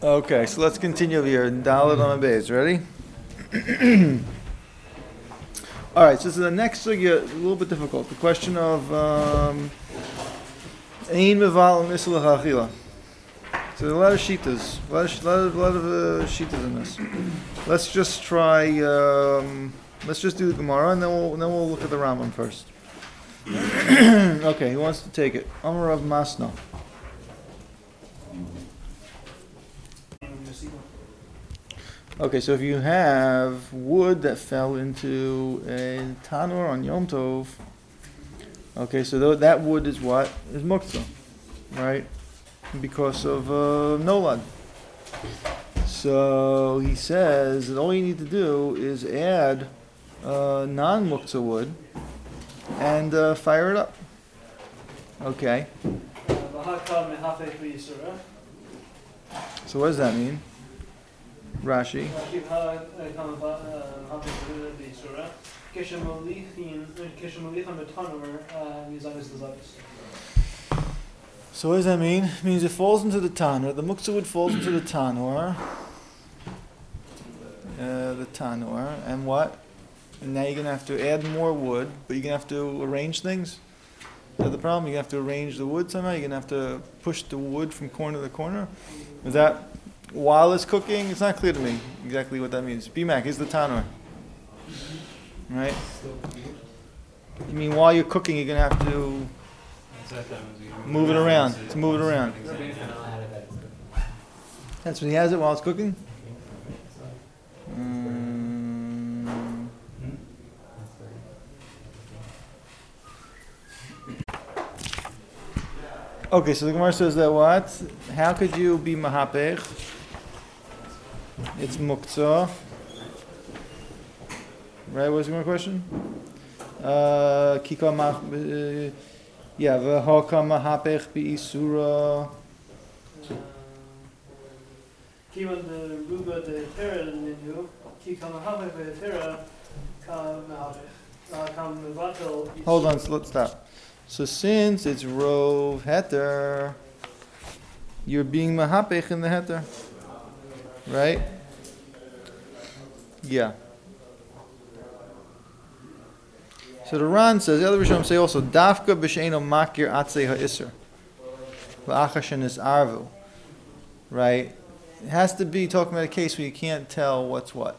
Okay, so let's continue here. Dalet on base. Ready? All right. So the next sugya is a little bit difficult. The question of ein meval misl ha'achila. So there are a lot of shitas, a lot of shitas in this. Let's just try. Let's just do the Gemara, and then we'll look at the Rambam first. Okay, he wants to take it. Amar of Masna. Okay, so if you have wood that fell into a tanur on Yom Tov, okay, so that wood is what? Is muktzah, right? Because of nolad. So he says that all you need to do is add non-muktzah wood and fire it up. Okay. So what does that mean? Rashi. So what does that mean? It means it falls into the tanur. The muktzah wood falls into the tanur. And what? And now you're going to have to add more wood, but you're going to have to arrange things. Is that the problem? You're going to have to arrange the wood somehow? You're going to have to push the wood from corner to corner? Is that while it's cooking? It's not clear to me exactly what that means. BMAC, here's the tanur. Right? You mean while you're cooking, you're going to have to move it around. To move it around. That's when he has it while it's cooking? Okay, so the Gemara says that what? How could you be mahapech? It's muktzah. Right, what's the Gemara question? Kika v'haka mahapech bi'isura. Kivan the ruba de tera minu, kika mahapech ve'tera ka mahapech. Kam mevatel. Hold on, so let's stop. So since it's rov heter, you're being mahapech in the heter, right? Yeah. So the Ran says, the other Rishonim say also, dafka b'sheino makir atzei ha'isr, v'achashen is arvu, right? It has to be talking about a case where you can't tell what's what.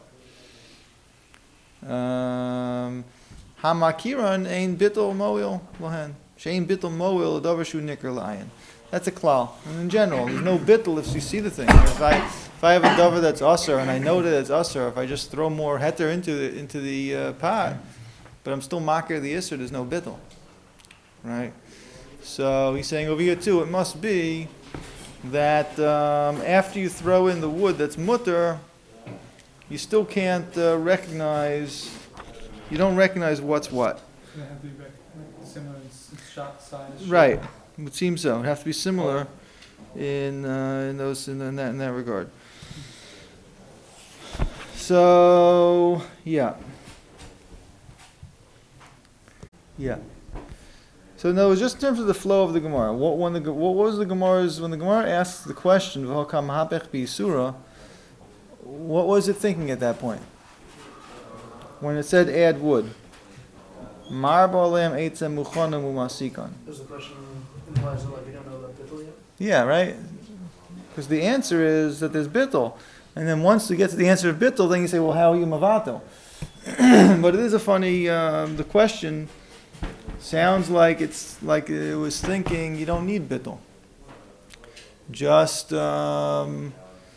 Hamakiran ein bittul moil lohen. Shein bittul moil davar shu nikr lion. That's a klal. And in general, there's no bittul if you see the thing. If I have a davar that's usher and I know that it's usher, if I just throw more heter into the pot, but I'm still makir the isser, there's no bittul, right? So he's saying over here too, it must be that after you throw in the wood that's mutter, you still can't recognize. You don't recognize what's what. They have to be similar in shot size. Right. It would seem so. It have to be similar in that regard. So yeah. So no, just in terms of the flow of the Gemara. What was the Gemara's when the Gemara asks the question "V'hakam hapech bi'isura"? What was it thinking at that point? When it said add wood. Mar ba'olem eitzem muchana mumasikon. There's a question, why is it like we don't know about bittul yet? Yeah, right? Because the answer is that there's bittul. And then once you get to the answer of bittul, then you say, well, how are you mavato? But it is a funny, the question sounds like it's like it was thinking you don't need bittul. Just, right?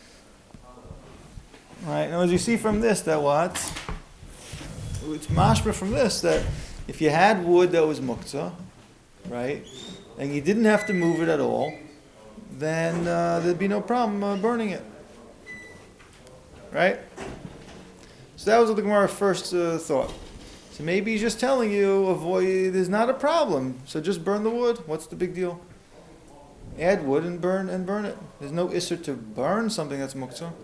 Now as you see from this, that what? It's mashma from this that if you had wood that was muktzah, right, and you didn't have to move it at all, then there'd be no problem burning it, right? So that was what the Gemara first thought. So maybe he's just telling you there's not a problem. So just burn the wood. What's the big deal? Add wood and burn it. There's no isser to burn something that's muktzah,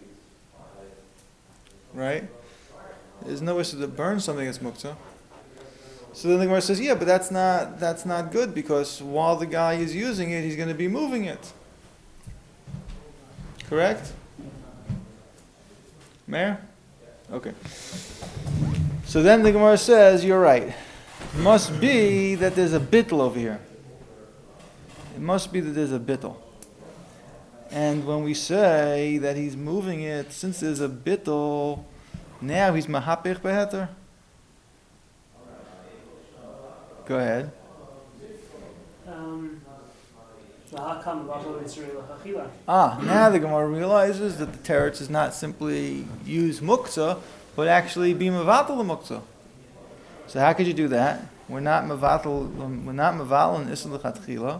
right? There's no issue to burn something that's muktzah. So then the Gemara says, yeah, but that's not good because while the guy is using it, he's going to be moving it. Correct? Mayor? Okay. So then the Gemara says, you're right. It must be that there's a bittul over here. It must be that there's a bittul. And when we say that he's moving it, since there's a bittul, now he's mahapich beheter. Go ahead. Now the Gemara realizes that the teretz is not simply use muktzah, but actually be mevatel the muktzah. So how could you do that? We're not mevatel in isur lechatchila.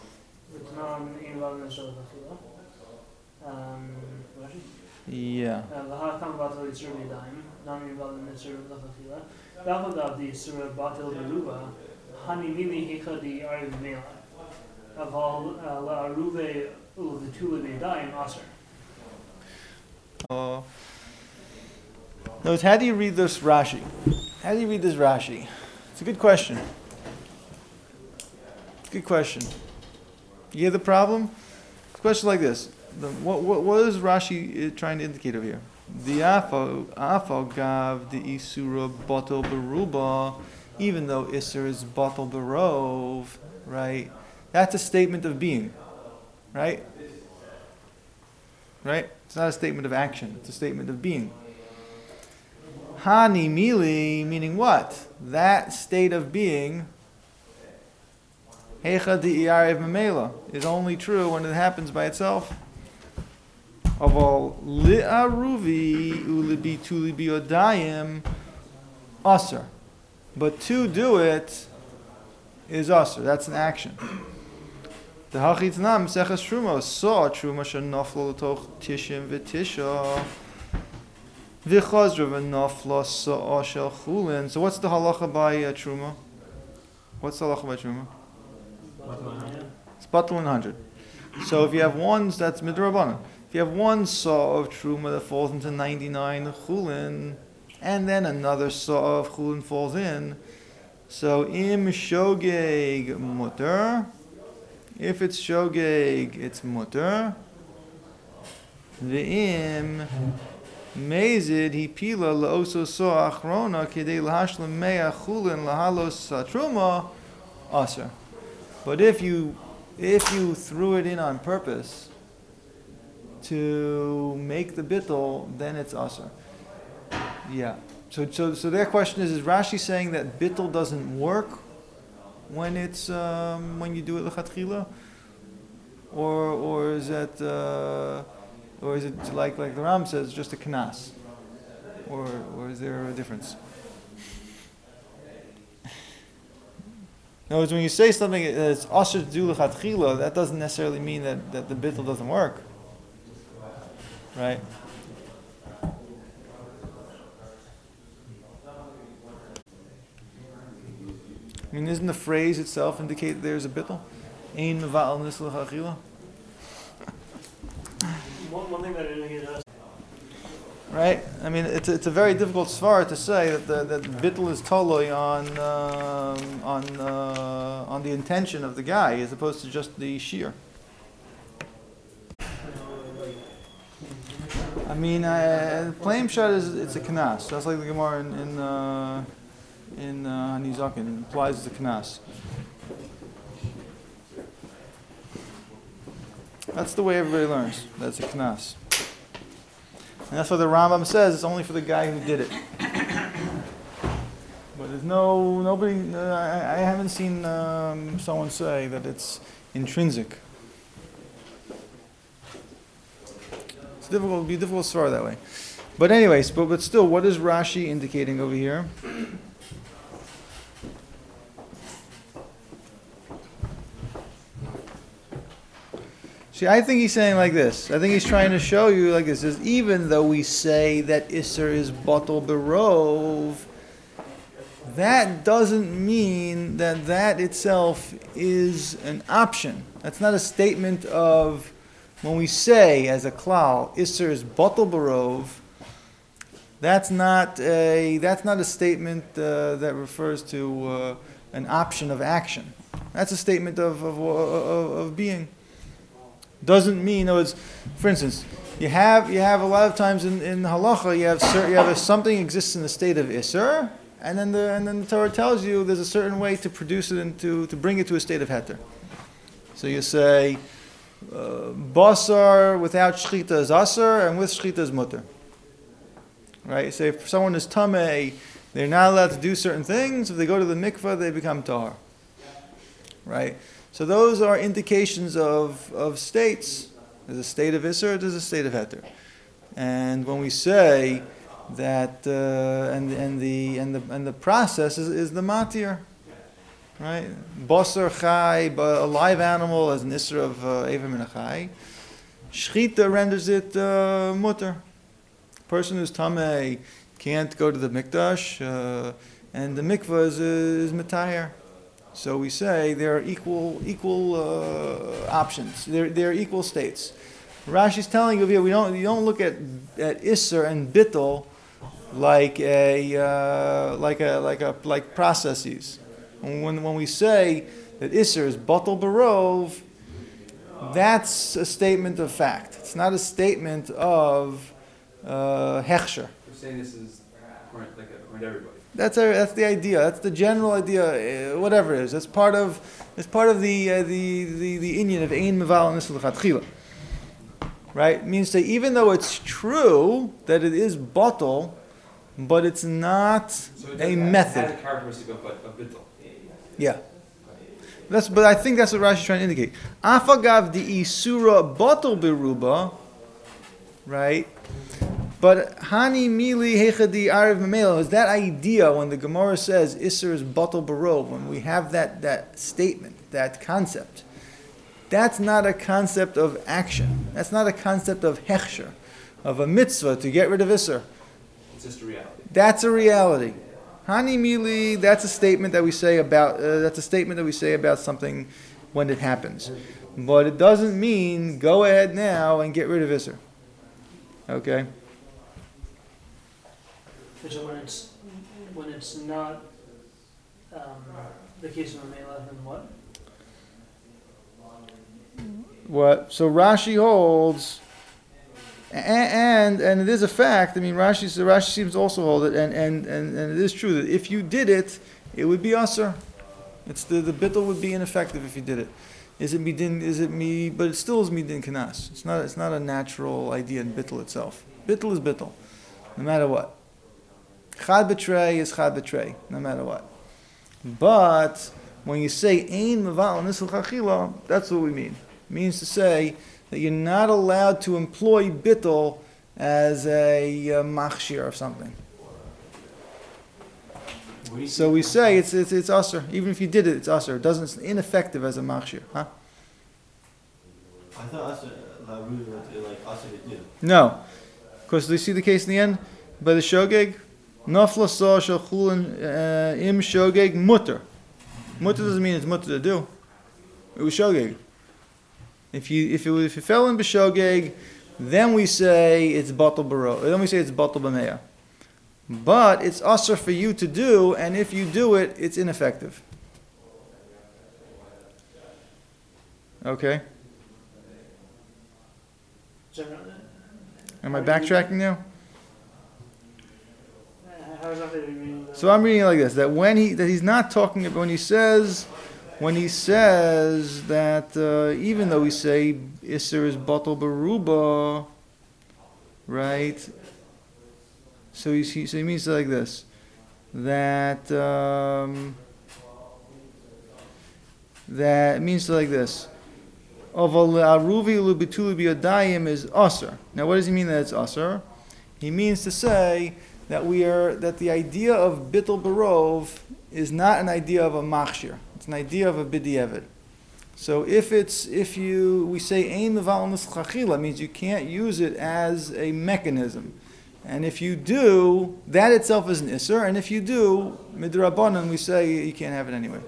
Yeah. Notice, how do you read this Rashi? How do you read this Rashi? It's a good question. It's a good question. You hear the problem? It's a question like this. What is Rashi trying to indicate over here? The afal gav the isura batel beruba, even though isur is batel berov, right? That's a statement of being, right? Right? It's not a statement of action. It's a statement of being. Hani mili, meaning what? That state of being, hecha di'iyariv memela, is only true when it happens by itself. Aval li'aruvi ulibi biodayim aser. But to do it is aser. That's an action. The hachitnam seches truma saw truma shenaflo l'toch tishim v'tisha v'chazra v'naflo sa'a shel chulin. So what's the halacha by truma? What's the halacha by truma? It's batel 100. So if you have ones, that's midrabanan. If you have one saw of truma that falls into 99 chulin, and then another saw of chulin falls in, so im shogeg mutter. If it's shogeg, it's mutter. Ve'im mezid hipila laoso saw achrona kedei lahashlam mea chulin lahalos truma aser. But if you threw it in on purpose to make the bittul, then it's aser. Yeah. So their question is Rashi saying that bittul doesn't work when it's when you do it lechatchila, or is it like the Ram says, just a kanas, or is there a difference? In other words, when you say something that's asher to do lechatchila, that doesn't necessarily mean that the bittul doesn't work, right? I mean, doesn't the phrase itself indicate that there's a bittul? Ein mevatel nisur lechatchila. One thing that I didn't hear is Right? I mean, it's a very difficult svar to say that bittul is totally on the intention of the guy as opposed to just the shear. I mean, plain shot is it's a kanas. That's like the Gemara in Hanizakin implies it's a kanas. That's the way everybody learns. That's a kanas. And that's what the Rambam says. It's only for the guy who did it. But there's nobody. I haven't seen someone say that it's intrinsic. It's difficult. It'd be difficult to swear that way. But anyways, but still, what is Rashi indicating over here? See, I think he's saying like this. I think he's trying to show you like this. Is even though we say that Isser is batel berov, that doesn't mean that itself is an option. That's not a statement of, when we say as a klal, Isser is batel berov, that's not a statement that refers to an option of action. That's a statement of being. Doesn't mean, for instance, You have a lot of times in halacha you have something exists in the state of iser, and then the Torah tells you there's a certain way to produce it and to bring it to a state of heter. So you say basar without shchita is aser and with shchita is mutter. Right? You say if someone is tamei, they're not allowed to do certain things. If they go to the mikveh, they become tahar. Right? So those are indications of states. There's a state of Isser, there's a state of Heter. And when we say that, and the process is the matir, right? Basar chai, a live animal as an Isser of Eivah min achai. Shchita renders it mutter. Person who's tamei can't go to the mikdash, and the mikvah is metayer. So we say there are equal options. They're equal states. Rashi's telling you here you don't look at Isser and Bittul like processes. When we say that Isser is Batal Barov, that's a statement of fact. It's not a statement of Hechsher. We're saying this is according to everybody. That's the idea. That's the general idea. Whatever it is, that's part of the inyan of ein meval nisel lechatchila. Right? It means that even though it's true that it is batal, but it's not a method. It has a characteristic of bittul. Yeah. But I think that's what Rashi is trying to indicate. Afagav di isura batal beruba, right? But hani mili hechadi ariv memelo is that idea when the Gemara says Isser is batal barov, when we have that statement, that concept. That's not a concept of action. That's not a concept of hechsher, of a mitzvah to get rid of Isser. It's just a reality. That's a reality. Hani mili, that's a statement that we say about something when it happens. But it doesn't mean go ahead now and get rid of Isser. Okay? Which when it's not the case of Mamela, then what? What? So Rashi holds, and it is a fact. I mean, Rashi seems to also hold it, and it is true that if you did it, it would be aser. It's the bittul would be ineffective if you did it. Is it midin? Is it me? But it still is midin kanas. It's not a natural idea in bittul itself. Bittul is bittul, no matter what. Chad betray is chad betray, no matter what. But when you say ein meval nisel chachila, that's what we mean. It means to say that you're not allowed to employ bittul as a machshir of something. So we say it's aser. Even if you did it, it's aser. It's ineffective as a machshir, huh? I thought aser like aser to do. No, because do you see the case in the end by the shogeg? Nafla saw shalchulin im shogeg mutter. Mutter doesn't mean it's mutter to do. It was shogeg. If you fell in b'shogeg, then we say it's batal baro. Then we say it's batal b'meya. But it's aser for you to do, and if you do it, it's ineffective. Okay. Am I backtracking now? How exactly are you reading that? So I'm reading it like this: that he's not talking about when he says that even though we say Isser is batal beruba, right? So he means like this, that it means like this. Aruvi lubitulu biyadayim is aser. Now, what does he mean that it's aser? He means to say that the idea of bittul barov is not an idea of a machshir. It's an idea of a b'di'evet. So we say ein meval nisel chachila means you can't use it as a mechanism. And if you do, that itself is an isser. And if you do, midrabanan, we say you can't have it anyway.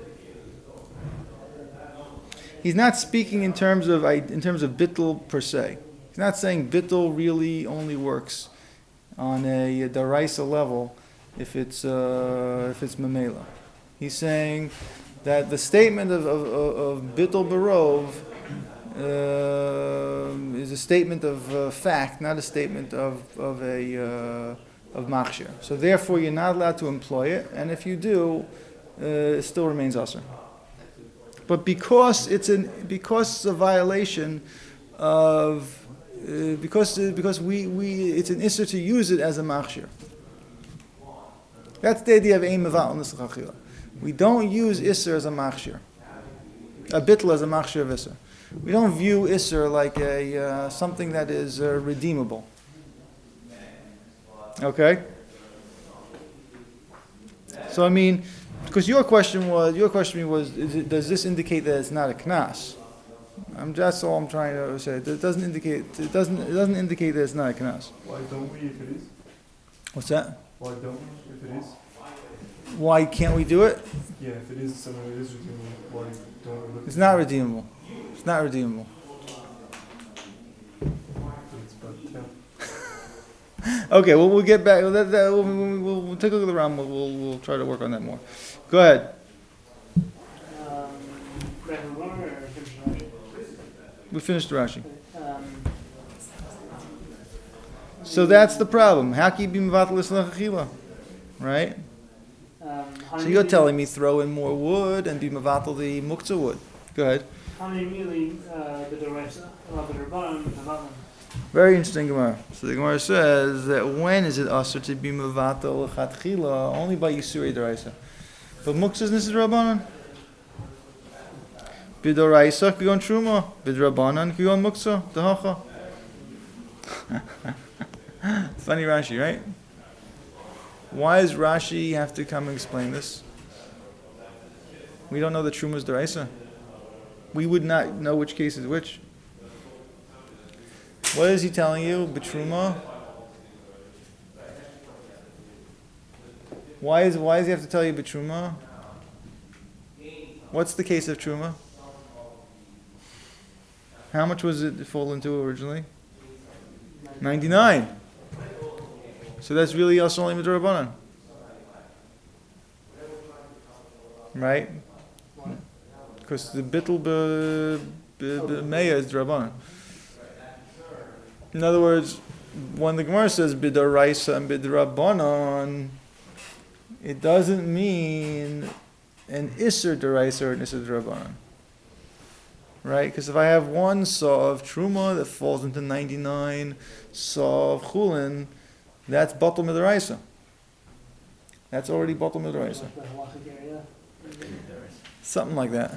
He's not speaking in terms of bittul per se. He's not saying bittul really only works on a daraisa level if it's mamela. He's saying that the statement of bittul barov is a statement of fact, not a statement of machshir. So therefore, you're not allowed to employ it, and if you do, it still remains asur. But because it's a violation of because we it's an issur to use it as a machshir. That's the idea of ein mevatel nisach achila. We don't use issur as a machshir, a bittul as a machshir of issur. We don't view issur like a something that is redeemable. Okay. So I mean, because your question was, does this indicate that it's not a knas? That's all I'm trying to say. It doesn't indicate that it's not a knas. Why don't we if it is? What's that? Why don't we if it is? Why can't we do it? Yeah, if it is something that is redeemable, why don't we look It's not redeemable. It's not redeemable. It's about 10. Okay, well, we'll get back. We'll take a look at the Ram. We'll try to work on that more. Go ahead. Back in the morning or finish Rashi? We finished Rashi. Um, So that's the problem. How can you be mevatel nisach achila? Right? So you're telling me throw in more wood and be mevatel the muktzah wood. Go ahead. how many really the Doraisa, the Rabbanon, Very interesting Gemara. So the Gemara says that when is it asur to be mevatel lechatchila? Only by Yisurei Doraisa. But muktzah is nisad rabbanon. Bidoraisa kigon truma, bidrabanan kigon muktzah dehacha. Funny Rashi, right? Why does Rashi have to come and explain this? We don't know the truma is doraisa. We would not know which case is which. What is he telling you? Betruma? Why does he have to tell you betruma? What's the case of truma? How much was it fall into originally? 99. So that's really also only midrabanan. Right? Because the bittul meya is drabanan. In other words, when the Gemara says bidaraisa and bidrabanan, it doesn't mean an isser daraisa or an isser drabanan. Right? Because if I have one saw of truma that falls into 99 saw of chulin, that's batal midaraisa. That's already batal midaraisa. Something like that.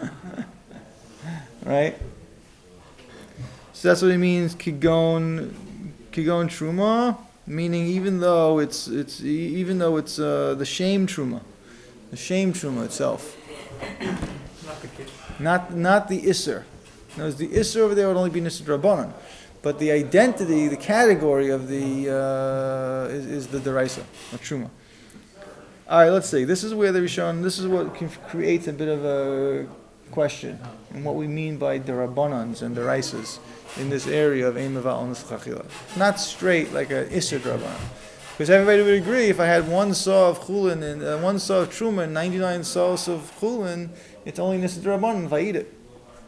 Right? So that's what it means, kigon truma, meaning even though it's the shame truma itself. Not the case. Not the isser. No, the isser over there would only be nisr drabanan, but the identity, the category of the is the deraisa, or truma. All right, let's see. This is where the Rishon. This is what creates a bit of a question and what we mean by derabanans and deraisas in this area of ein mevatel nisach achila. Not straight like an isser drabanan, because everybody would agree if I had one saw of chulin and one saw of truma and 99 saws of chulin, it's only nisr drabanan if I eat it.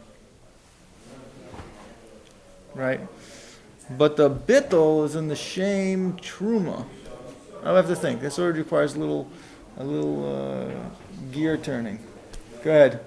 Right? But the bittul is in the shame truma. I'll have to think. This already requires a little gear turning. Go ahead.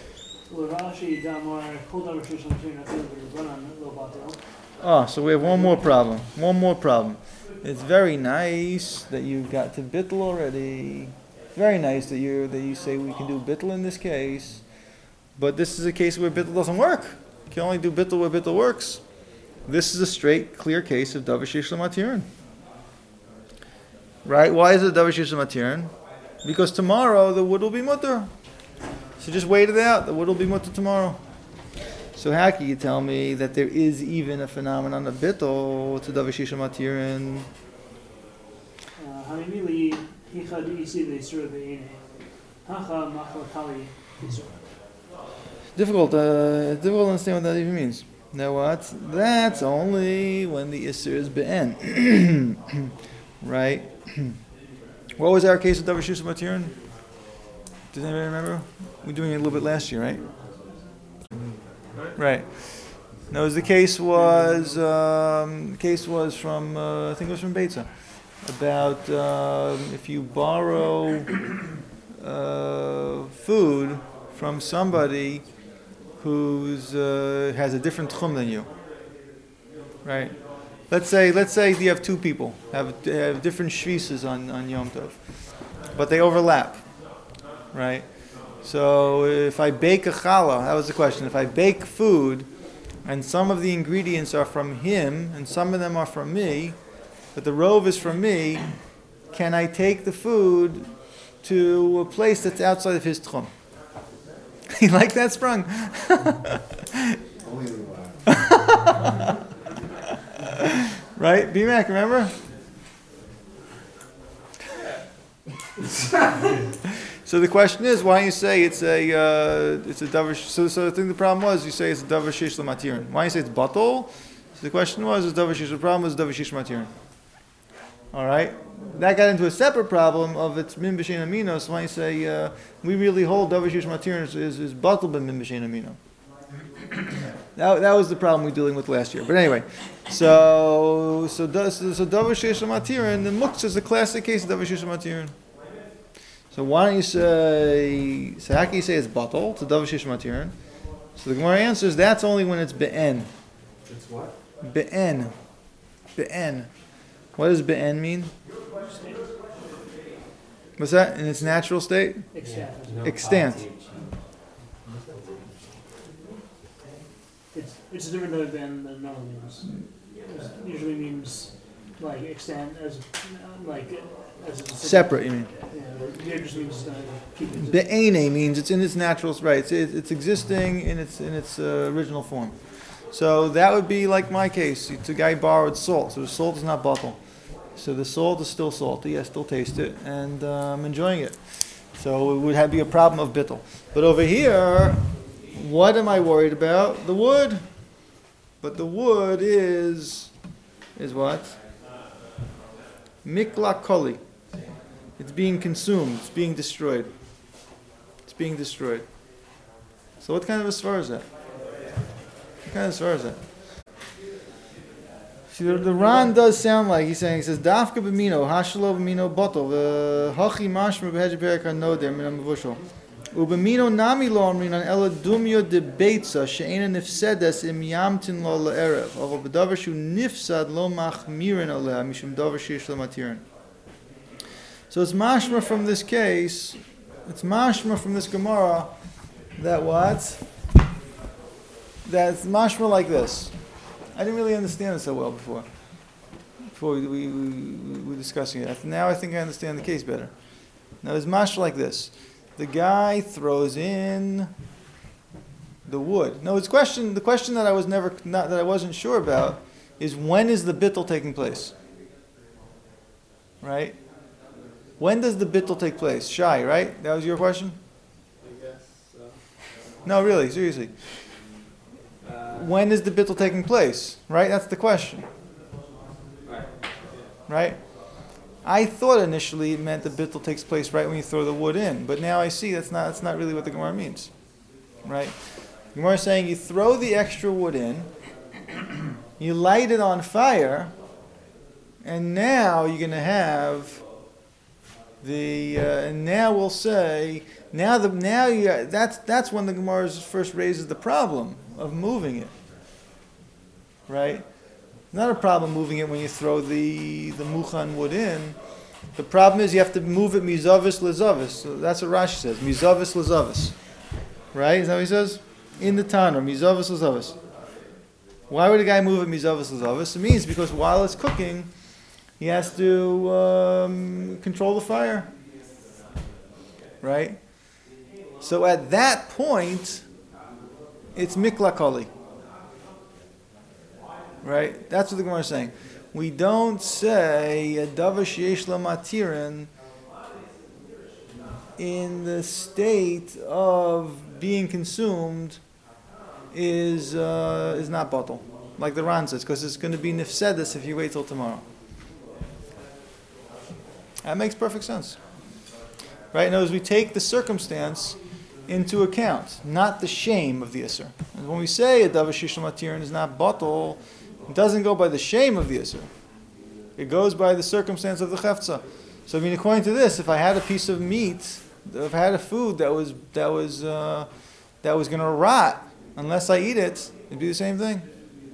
So we have one more problem. It's very nice that you got to bittul already. Very nice that you say we can do bittul in this case, but this is a case where bittul doesn't work. You can only do bittul where bittul works. This is a straight, clear case of davar sheish l'matirin. Right? Why is it davar sheish l'matirin? Because tomorrow the wood will be mutter. So just wait it out. The wood will be mutter tomorrow. So how can you tell me that there is even a phenomenon of bittul to davar sheish l'matirin? Difficult to understand what that even means. Now what? That's only when the Isser is be'en. Right? What was our case of Davar Sheish Matirin? Does anybody remember? We were doing it a little bit last year, right? Right. No, the case was from I think it was from Beitza about if you borrow food from somebody who's has a different tchum than you, right? Let's say you have two people have different shvisas on Yom Tov, but they overlap, right? So if I bake a challah, that was the question. If I bake food, and some of the ingredients are from him, and some of them are from me, but the rove is from me, can I take the food to a place that's outside of his tchum? You like that, Sprung? Right? B-Mac, remember? So the question is, why don't you say it's a davar? So I think the problem was you say it's a davar sheish l'matirin. Why don't you say it's batal? So the question was, is davar sheish? The problem was davar sheish matirin. All right, that got into a separate problem of it's min b'shein amino. So why don't you say we really hold davar sheish matirin is batal ben min b'shein amino? That was the problem we were dealing with last year. But anyway, so davar sheish matirin, the muktzah is a classic case of davar sheish matirin. So why don't you say? So how can you say it's batal? It's a davar sheish matirin. So the Gemara answers that's only when it's be'en. It's what? Be'en. Be'en. What does be'en mean? What's that? In its natural state? Extant. It's a different note than the normal means. It usually means like extend as a Separate, you mean? Yeah, here just means keep it. Be'ene means it's in its natural right. It's existing in its original form. So that would be like my case. The guy borrowed salt, so the salt is not bottle. So the salt is still salty. I still taste it, and I'm enjoying it. So it would be a problem of bittul. But over here, what am I worried about? The wood. But the wood is what? Mikla koli. It's being consumed. It's being destroyed. It's being destroyed. So what kind of a svar is that? What kind of svar is that? See, the Ran does sound like he says dafka b'mino hashlo b'mino botol hachi mashma b'hedge berak hanoder min ha'mavushal u'b'mino nami lo amrin an ela dumyo de beitza she'ena nifsedes im yamtin lo le'erev aval b'davar shu nifsad lo machmirin aleh mishum davar sheish lo matirin. So it's mashma from this case, it's mashma from this Gemara that what? That's mashma like this. I didn't really understand it so well before we were discussing it. Now I think I understand the case better. Now it's mashma like this. The guy throws in the wood. No, the question that I wasn't sure about is when is the bittul taking place? Right? When does the bittul take place? Shai, right? That was your question? I guess so. No, really, seriously. When is the bittul taking place? Right? That's the question. Right. Right? I thought initially it meant the bittul takes place right when you throw the wood in, but now I see that's not really what the Gemara means. Right? The Gemara is saying you throw the extra wood in, you light it on fire, and now you're going to have and now we'll say that's when the Gemara first raises the problem of moving it, right? Not a problem moving it when you throw the muchan wood in. The problem is you have to move it mizavis lezavis. So that's what Rashi says, mizavis lezavis, right? Is that what he says? In the Tanur, mizavis lezavis. Why would a guy move it mizavis lezavis? It means because while it's cooking, he has to control the fire, right? So at that point, it's mikla koli, right? That's what the Gemara is saying. We don't say a davar sheyesh la matirin in the state of being consumed is not bottle, like the Ran says, because it's going to be nifsedes if you wait till tomorrow. That makes perfect sense. Right? In other words, we take the circumstance into account, not the shame of the Isser. And when we say a davar shishlam matirin is not bottle, it doesn't go by the shame of the Isser. It goes by the circumstance of the chefza. So I mean, according to this, if I had a piece of meat, if I had a food that was going to rot unless I eat it, it'd be the same thing,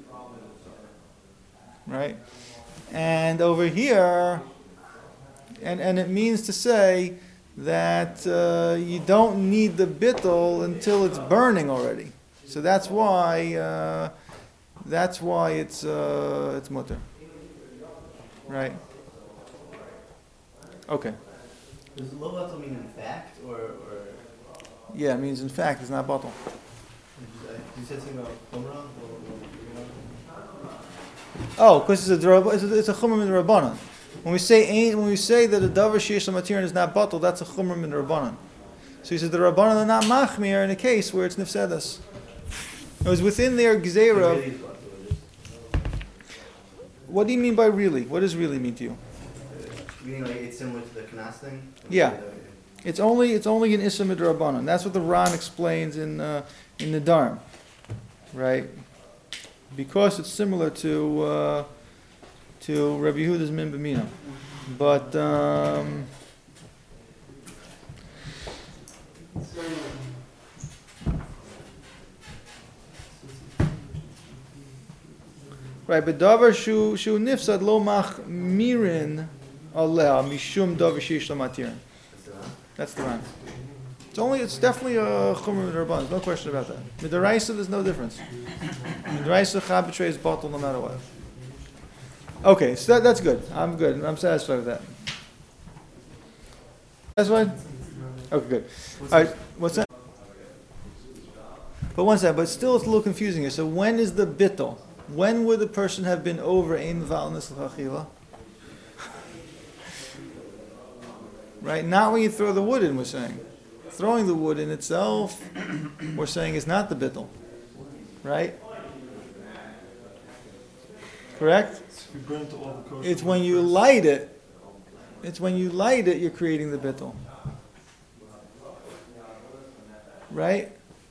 right? And over here, and it means to say that you don't need the bittul until it's burning already. So that's why it's mutter, right? Okay. Does lo batel mean in fact or? Yeah, it means in fact it's not bottle. You said something about chumrah Oh, because it's a chumrah min rabbanan. When we say that a davar sheish matirin is not bottle, that's a chumrah min rabbanan. So he said the rabbanan are not machmir in a case where it's nifsedas. It was within their gzeira. What do you mean by really? What does really mean to you? Meaning like it's similar to the knas thing? Yeah. It's only an issa midrabanan. That's what the Ran explains in the Dharm, right? Because it's similar to Rabbi Yehuda's min b'mina, but right. But davar shu nifsad lo mach mirin aleh mishum davar sheish lamatirin. That's the Ran. It's definitely a chumrah midrabanan. No question about that. Midaraisa, there's no difference. Midaraisa chab betrays bottle no matter what. Okay, so that's good. I'm good. I'm satisfied with that. Satisfied? Okay, good. All right, what's that? But one second. But still, it's a little confusing here. So when is the bittul? When would the person have been over ein v'alnis l'chachila? Right? Not when you throw the wood in, we're saying. Throwing the wood in itself, we're saying is not the bittul. Right? Correct? If you burn to all the kosher It's when you light it. It's when you light it, you're creating the bittul. Right?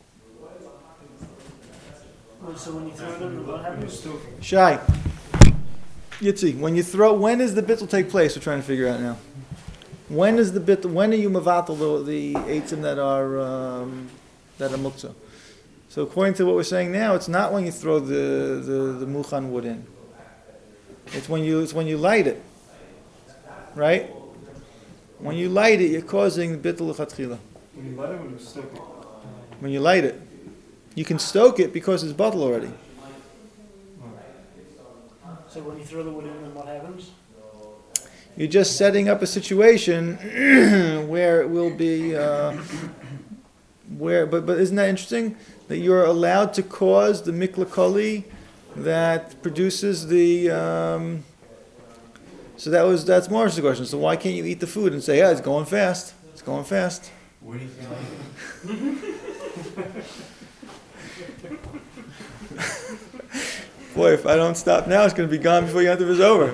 So when you throw it in, what happens? Shai. Yitzi, when does the bittul take place? We're trying to figure out now. When is the bittul? When are you mavatal the eitzim that are muktzah? So according to what we're saying now, it's not when you throw the muchan wood in. It's when you light it, right? When you light it, you're causing the bittul l'chatchila. When you light it, when you stoke it. When you light it, you can stoke it because it's bottle already. So when you throw the wood in, then what happens? You're just setting up a situation where it will be but isn't that interesting that you're allowed to cause the mikla koli that produces the so that's Morris's question. So why can't you eat the food and say, yeah, it's going fast. It's going fast. Where do you think? Boy, if I don't stop now, it's going to be gone before Yom Tov is over.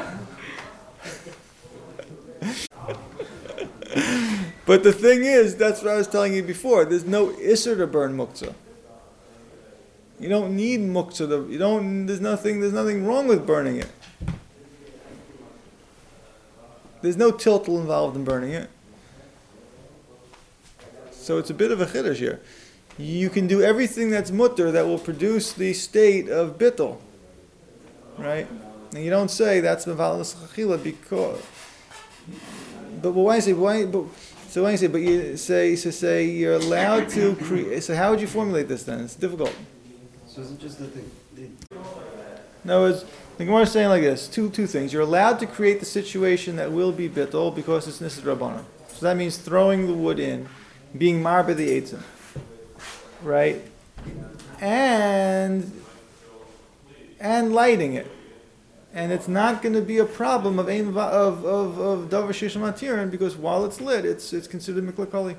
But the thing is, that's what I was telling you before. There's no isser to burn muktzah. You don't need muktzah. There's nothing wrong with burning it. There's no tiltal involved in burning it. So it's a bit of a chiddush here. You can do everything that's mutter that will produce the state of bittul, right? And you don't say that's mevalas chachila because. But why say why? So why you say? But you say you're allowed to create. So how would you formulate this then? It's difficult. So is it just that they No, the Gemara is saying like this: two things. You're allowed to create the situation that will be bittul because it's nisad rabbanan. So that means throwing the wood in, being marba the eitzim, right? And lighting it. And it's not going to be a problem of davar sheish matirin because while it's lit, it's considered mikla koli.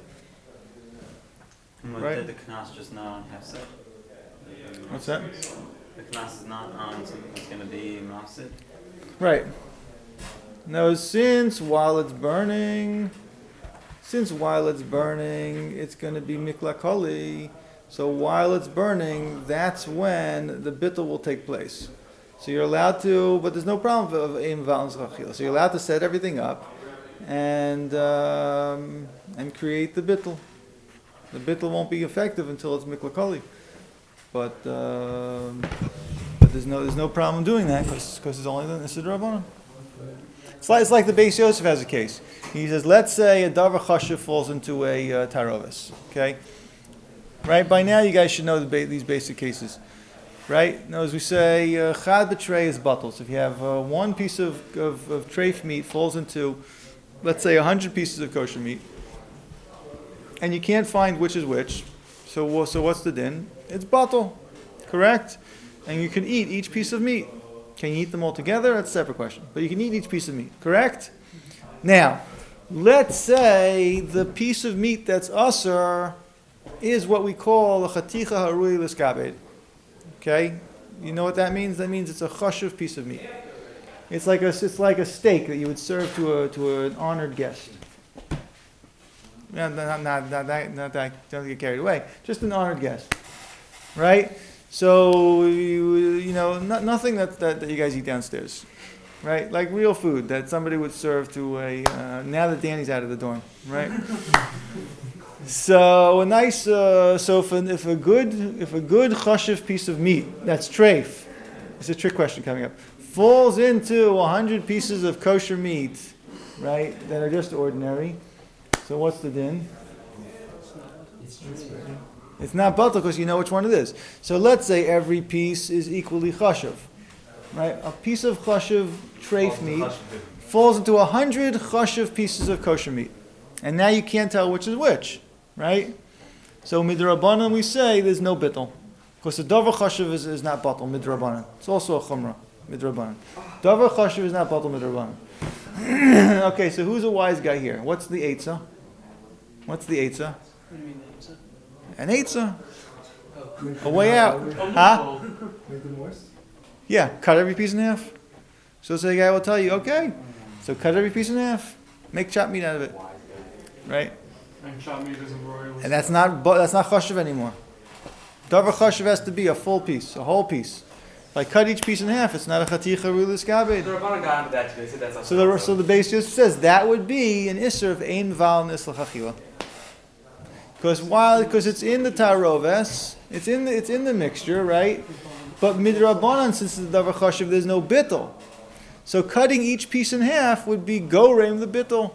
And Right. did the knas just not on hefset? What's that? The knas is not on something that's going to be mafsid. Right. Now, since while it's burning, since while it's burning, it's going to be mikla koli. So while it's burning, that's when the bittul will take place. So you're allowed to, but there's no problem of ein va'al nisrachila. So you're allowed to set everything up and create the bittul. The bittul won't be effective until it's mikla koli. But there's no problem doing that because it's only the Nissa D'Rabbanan. It's like the Beis Yosef has a case. He says, let's say a davar chashuv falls into a tarovis. Okay, right? By now you guys should know these basic cases, right? Now, as we say, chad b'trei is batal. So if you have one piece of treif meat falls into, let's say, 100 pieces of kosher meat, and you can't find which is which, so what's the din? It's batal, correct? And you can eat each piece of meat. Can you eat them all together? That's a separate question. But you can eat each piece of meat, correct? Now, let's say the piece of meat that's asur is what we call a chaticha harui l'skabed. Okay? You know what that means? That means it's a chashuv piece of meat. It's like a steak that you would serve to an honored guest. Not that, don't get carried away. Just an honored guest. Right? So, you know, nothing that you guys eat downstairs, right? Like real food that somebody would serve to now that Danny's out of the dorm, right? So a nice, if a good chashiv piece of meat, that's treif, it's a trick question coming up, falls into 100 pieces of kosher meat, right, that are just ordinary, so what's the din? It's not batal because you know which one it is. So let's say every piece is equally chashuv, right? A piece of chashuv treif meat falls into 100 chashuv pieces of kosher meat, and now you can't tell which is which, right? So midrabanan we say there's no bittul because the davar chashuv is not batal midrabanan. It's also a chumrah midrabanan. Davar chashuv is not batal midrabanan. Okay, so who's a wise guy here? What's the eitzah? What's the eitzah? What do you mean, Eitzah? An eitzah. A way out. Huh? Make them worse? Yeah, cut every piece in half. So the guy will tell you, okay, so cut every piece in half. Make chopped meat out of it. Right? And chopped meat is a royal. And that's not chashuv anymore. Davar chashuv has to be a full piece, a whole piece. If I cut each piece in half, it's not a chaticha rulis kabed. The Rabbanan got into that too. They said that's So the Beis Yosef says that would be an isser of ein val nisl chachila. Because it's in the taroves, it's in the mixture, right? But midrabanan, since it's the davar chashuv, there's no bittul. So cutting each piece in half would be gorem the bittul,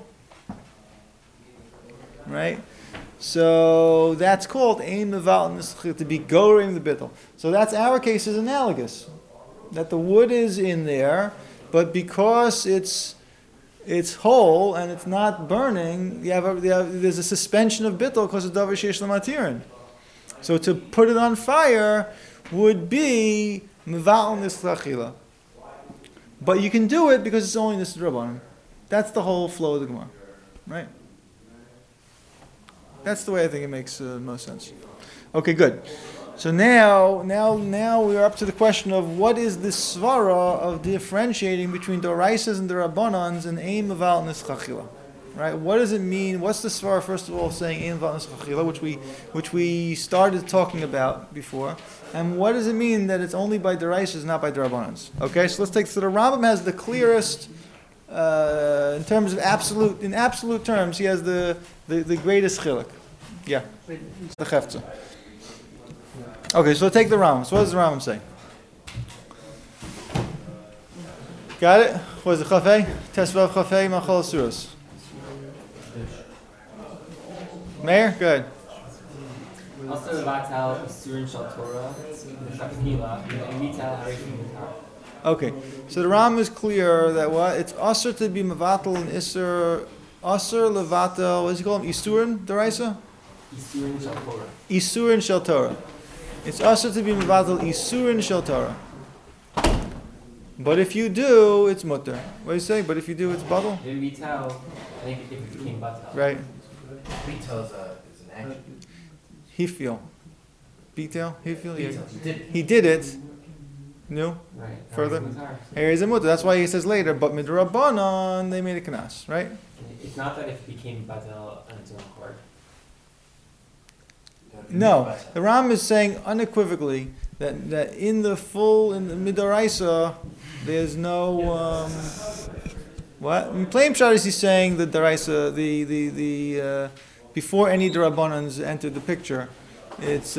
right? So that's called ein meval nisl to be gorem the bittul. So that's our case is analogous, that the wood is in there, but because it's whole and it's not burning, there's a suspension of bittul because of davar sheish lamatirin. So to put it on fire would be meval nisrachila. But you can do it because it's only Nissa D'Rabbanan. That's the whole flow of the Gemara, right? That's the way I think it makes most sense. Okay, good. So now we're up to the question of what is the svara of differentiating between Doraisas and the Rabbanans and Ein Meval Nischachila, right? What does it mean? What's the svara first of all of saying Ein Meval Nischachila, which we started talking about before, and what does it mean that it's only by Doraisas, not by the Rabbanans? Okay, so let's take. So the Rambam has the clearest in terms of absolute terms. He has the greatest chiluk. Yeah, the Chefza. Okay, so take the Rambam. So what does the Rambam say? Got it? What is it? Chafei? Tesvav Chafei Machal Suros. Mayor? Good. Also, Vatal Isurin Shal Torah, Shakila, and Vital Harishim Vitar. Okay, so the Rambam is clear that what? It's Asr to be Mavatal and Isser. Asr Levatel, what does he call him? Isurin, Daraisa? Isurin Shal Torah. Isurin Shal Torah. It's also to be mevatel isurin shel Torah. But if you do, it's mutter. What do you say? But if you do, it's batal. In Vital, I think it became Batal. Right. Vital is an action. He feel. Bitel? He feel? Yeah. Did He did it. No? Right. Further. Vitar. Here is a mutter. That's why he says later, but midrabanan, they made a kanas, right? Yeah. It's not that it became batal on its own accord. No, the Ram is saying unequivocally that in the Midoraisa, there's no, what? In plain Pshat is he's saying the Daraisa, before any Darabbanans entered the picture, it's,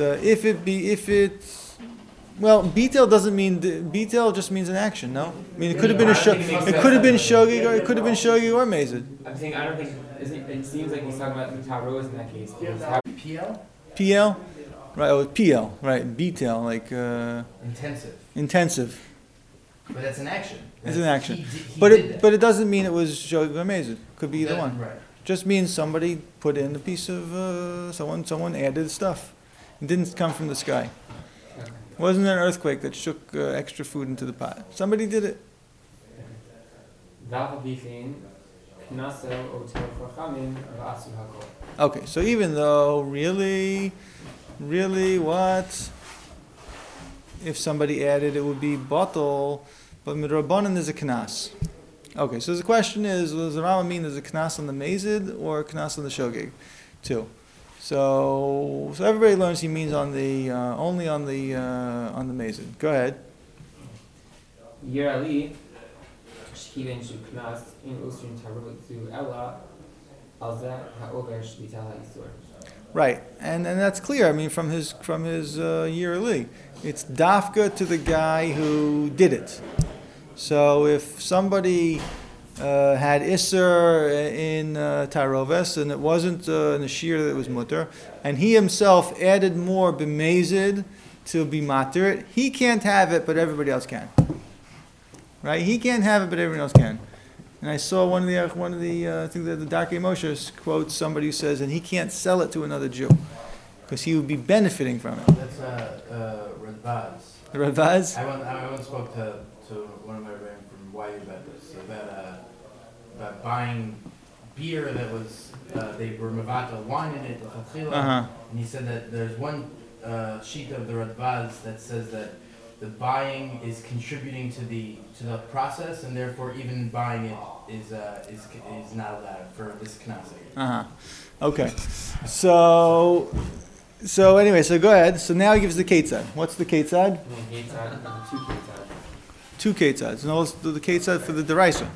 well, Betel doesn't mean, Betel just means an action, no? I mean, it could have been it could have been Shogig, or it could have been Shogig or Mazid. I'm saying I don't think it seems like he's talking about the Taros in that case. PL? PL? Right, oh, PL, right, Betel, like, intensive. But that's an action. It's an action. He But did that. it doesn't mean it was Shogig or Mazid. Could be either That- one. Right. Just means somebody put in a piece of, someone added stuff. It didn't come from the sky. Okay. It wasn't an earthquake that shook extra food into the pot. Somebody did it. Okay, so even though really, what? If somebody added, it would be bottle, but midrabanan is a knas. Okay, so the question is, does the Rama mean there's a knas on the mazid or a knas on the shogeg, too? So everybody learns he means on the only on the mazid. Go ahead. Yerali, Shkiven Shuknas, in Ustrin Tarot to Ella, Alza, Haover, Shvita, Isur. Right, and that's clear. I mean, from his yearly, it's dafka to the guy who did it. So if somebody had iser in taroves and it wasn't in the shear that was mutter, and he himself added more b'mezid to be matir, he can't have it, but everybody else can. Right? He can't have it, but everyone else can. And I saw one of the I think the Darkei Moshe quotes somebody who says, and he can't sell it to another Jew because he would be benefiting from it. That's Radbaz. The Radbaz? I once spoke to one of my friends from YU about this, about buying beer that was they were mavata wine in it, and he said that there's one sheet of the Radbaz that says that the buying is contributing to the process, and therefore even buying it is not allowed for this knas. Okay. So anyway, so go ahead. So now he gives the ketzad. What's the ketzad? Two ketzads. No, let's do the ketzad for the deraisa.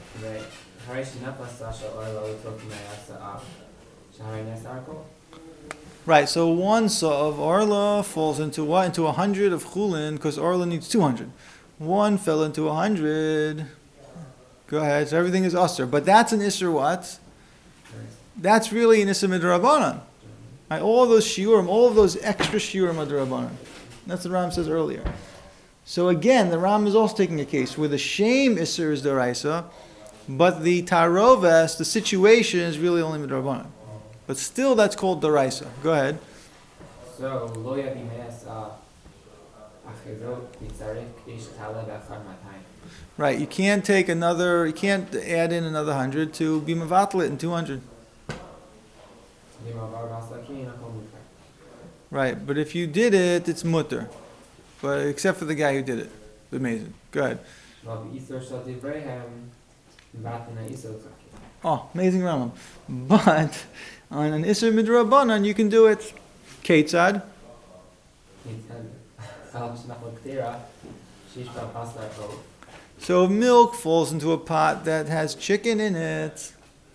Right, so one saw of Orla falls into what? Into 100 of Chulin, because Orla needs 200. One fell into 100. Go ahead, so everything is Usr. But that's an Isser what? That's really an Isser Midrabanan. Right, all those shiurim, all of those extra shiurim Midrabanan. That's what Ram says earlier. So again, the Ram is also taking a case where the shame Isser is Deraisa, but the Taroves, the situation is really only Midrabanan. But still, that's called Deraisa. Go ahead. So, lo yabimes achezot mitzarek ish tala b'achar matayim. Right, you can't add in another 100 to be Mavatlet in 200. Right, but if you did it, it's mutter. But except for the guy who did it. Amazing. Go ahead. Oh, amazing Rambam. But on an Isser Midrabanan, you can do it. Ketzad. So if milk falls into a pot that has chicken in it,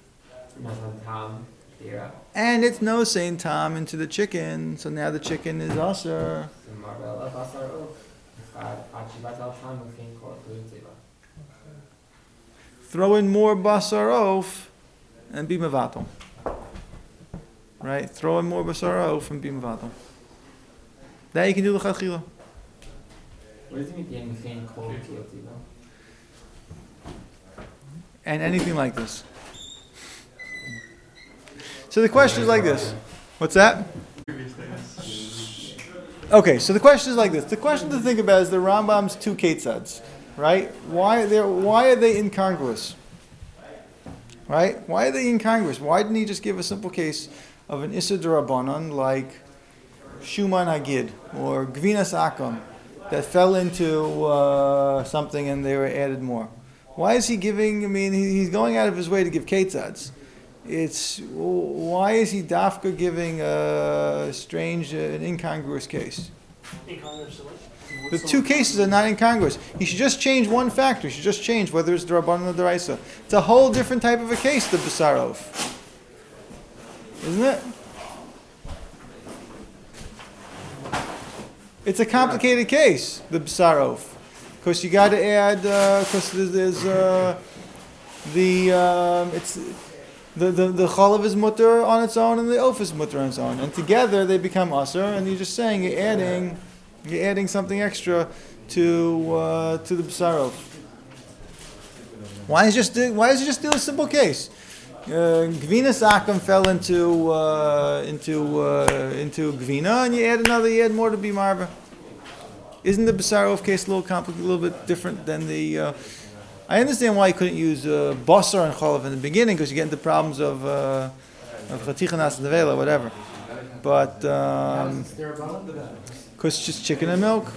and it's no Saint Tom into the chicken, so now the chicken is Aser. Throw in more basar oaf and be mevatel. Right? Throw in more basar oaf and be mevatel. That you can do l'chadchila. What does it mean being cold? And anything like this. So the question is like this. What's that? Okay, so the question is like this. The question to think about is the Rambam's two ketzads, right? Why are they incongruous? Right? Why are they incongruous? Why didn't he just give a simple case of an Issa D'Rabbanan like Shuman Hagid or Gvinas Akam that fell into something and they were added more? Why is he giving, he's going out of his way to give ketzads. it's why is he dafka giving a strange, an incongruous case? The two cases are not incongruous. He should just change one factor. He should just change whether it's D'Rabbanan or D'Oraisa. It's a whole different type of a case, the B'sar Of. Isn't it? It's a complicated case, the B'sar Of. Because you got to add, because there's the chalav is mutter on its own and the oaf is mutter on its own, and together they become aser. And you're just saying you're adding something extra to the b'sar of. Why is it just do a simple case? Gvinas akum fell into gvina, and you add more to be marva. Isn't the b'sar of case a little complicated, a little bit different than the? I understand why you couldn't use basar and chalav in the beginning, because you get into problems of chatichanas and nevela, whatever. But because it's just chicken and milk.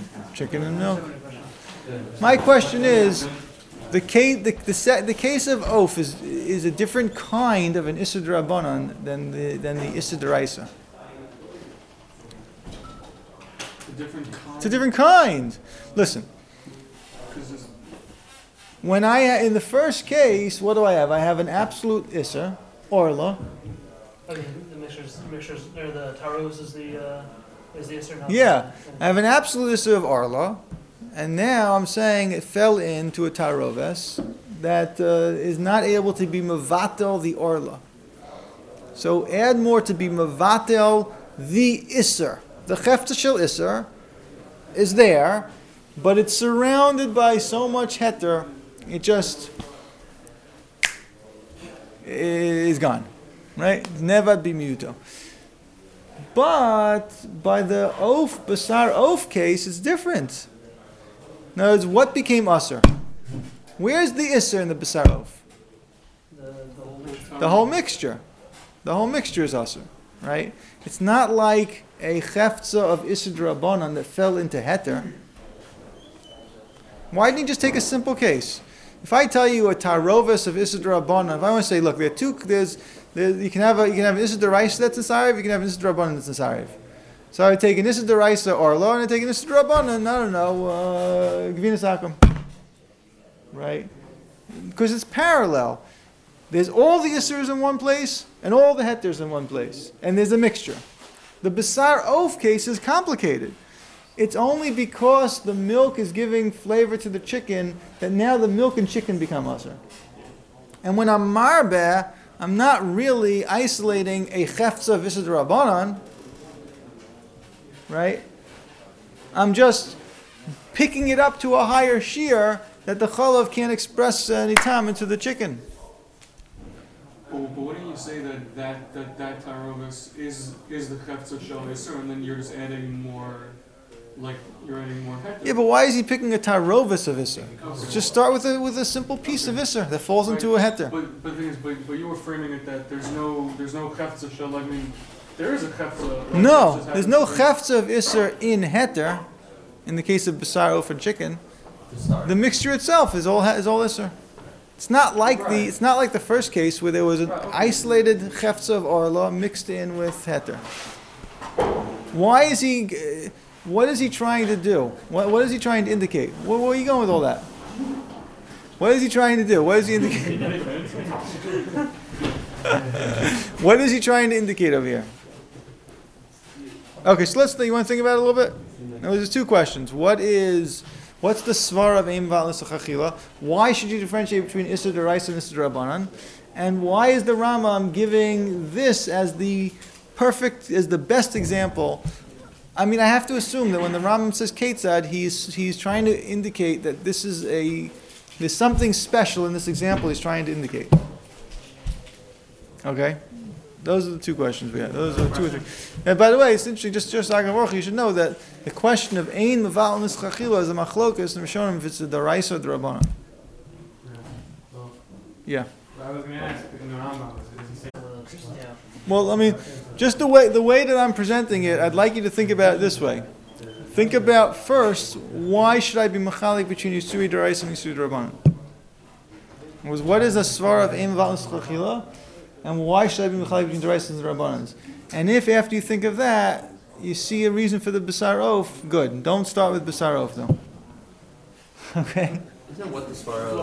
My question is, the case of oaf is a different kind of an issur d'Rabbanan than the issur d'Oraisa. It's a different kind. Listen. When in the first case, what do I have? I have an absolute issur, orla. Okay, the mixtures, or the taros is the issur. Yeah, I have an absolute issur of orla, and now I'm saying it fell into a taroves that is not able to be mevatel the orla. So add more to be mevatel the issur. The chefta shel issur is there, but it's surrounded by so much heter. It just is gone, right? Never be muto. But by the oaf, basar oaf case, it's different. In other words, what became aser? Where's the isser in the basar oaf? The whole mixture. The whole mixture is aser, right? It's not like a cheftza of issur d'Rabbanan that fell into heter. Why didn't you just take a simple case? If I tell you a tarovis of issur d'Rabbanan, if I want to say, look, you can have an issur d'Oraisa that's nesariv, you can have an issur d'Rabbanan that's nesariv. So I would take an issur d'Oraisa orlo, and I take an issur d'Rabbanan, I don't know, gvinas akum, right? Because it's parallel. There's all the issurs in one place and all the heters in one place, and there's a mixture. The basar oaf case is complicated. It's only because the milk is giving flavor to the chicken that now the milk and chicken become aser. And when I'm marbeh, I'm not really isolating a cheftza of issur d'Rabbanan, right? I'm just picking it up to a higher shear that the chalav can't express any time into the chicken. But wouldn't you say that tarovis is the chefza shel issur, and then you're just adding more, like you're adding more heter? Yeah, but why is he picking a tarovis of issur? Just start with a simple piece of issur that falls into a heter. But the thing is, but you were framing it that there's no chefza shel. I mean, there is a chefza. No, there's no cheftza of issur in heter. In the case of basar oaf and chicken, the mixture itself is all issur. It's not like the first case where there was an isolated cheftza of orla mixed in with heter. Why is he? What is he trying to do? What is he trying to indicate? Where are you going with all that? What is he trying to do? What is he indicating? What is he trying to indicate over here? Okay, so you want to think about it a little bit? Now, there's two questions. What's the svar of Eim Val Nisachachila? Why should you differentiate between issur d'Oraisa and issur d'Rabbanan? And why is the Rambam giving this as the best example? I mean, I have to assume that when the Rambam says Ketzad, he's trying to indicate that there's something special in this example he's trying to indicate. Okay? Those are the two questions we had. Those are 2 or 3. And by the way, it's interesting, just Agav, you should know that the question of Ein Meval Nischachila is a machlokas, and Rishonim, if it's the D'Oraisa or the Rabbanan. Yeah. I was going to ask, in the Rambam, does he say? Well, I mean, just the way that I'm presenting it, I'd like you to think about it this way. Think about first, why should I be machalik between Yisuri D'Oraisa and Yisuri D'Rabbanan? What is a svar of Ein Meval Nischachila? And why should I be mechalek between Deraisa and the Rabbanans? And if after you think of that, you see a reason for the Basar Oaf, good. Don't start with Basar Oaf though. Okay? Isn't what the Svara